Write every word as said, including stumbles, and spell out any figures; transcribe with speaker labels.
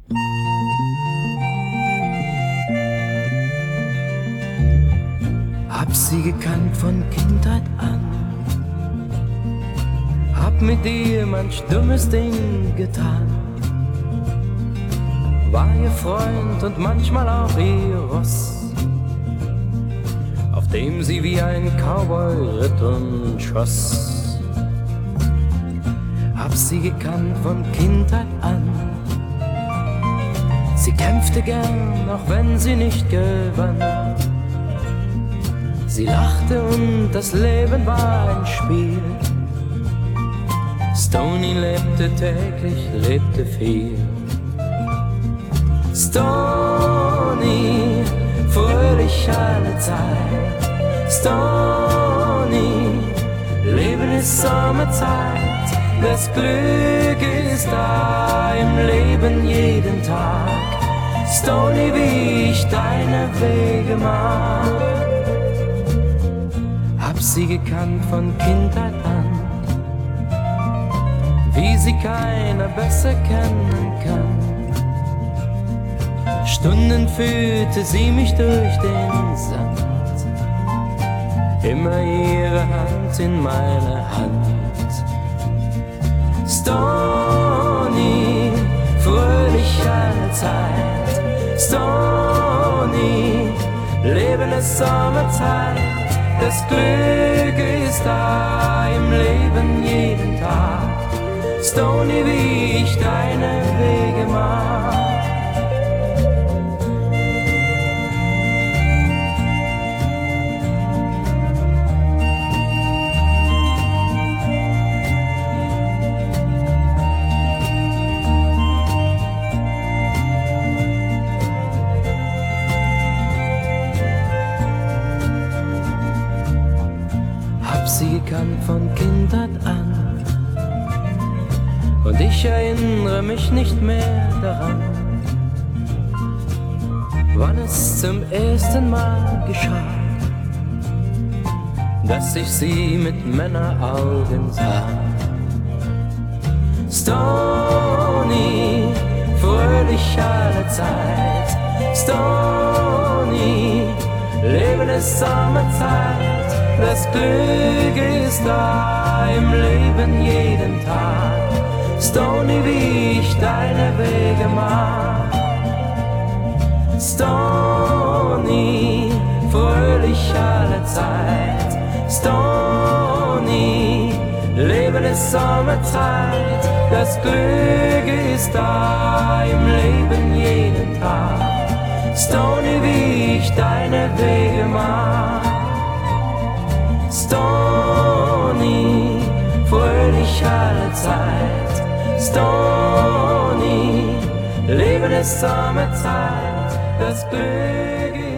Speaker 1: Hab sie gekannt von Kindheit an, hab mit ihr manch dummes Ding getan, war ihr Freund und manchmal auch ihr Ross, auf dem sie wie ein Cowboy ritt und schoss. Hab sie gekannt von Kindheit an, sie kämpfte gern, auch wenn sie nicht gewann. Sie lachte und das Leben war ein Spiel. Stoney lebte täglich, lebte viel. Stoney, fröhlich alle Zeit. Stoney, Leben ist Sommerzeit. Das Glück ist da im Leben jeden Tag. Stoney, wie ich deine Wege mag. Hab sie gekannt von Kindheit an, wie sie keiner besser kennen kann. Stunden führte sie mich durch den Sand, immer ihre Hand in meine Hand. Stoney, fröhlich alle Zeit. Stoney, Leben ist Sommerzeit. Das Glück ist da im Leben jeden Tag. Stoney, wie ich deine Wege mag. Sie gekannt von Kindheit an, und ich erinnere mich nicht mehr daran, wann es zum ersten Mal geschah, dass ich sie mit Männeraugen sah. Stoney, fröhlich alle Zeit. Stoney, Leben ist Sommerzeit. Das Glück ist da im Leben jeden Tag. Stoney, wie ich deine Wege mag. Stoney, fröhlich alle Zeit. Stoney, Leben ist Sommerzeit. Das Glück ist da im Leben jeden Tag. Stoney, wie ich deine Wege mag. Stoney, fröhlich alle Zeit. Stoney, Leben ist Sommerzeit. Das Glück ist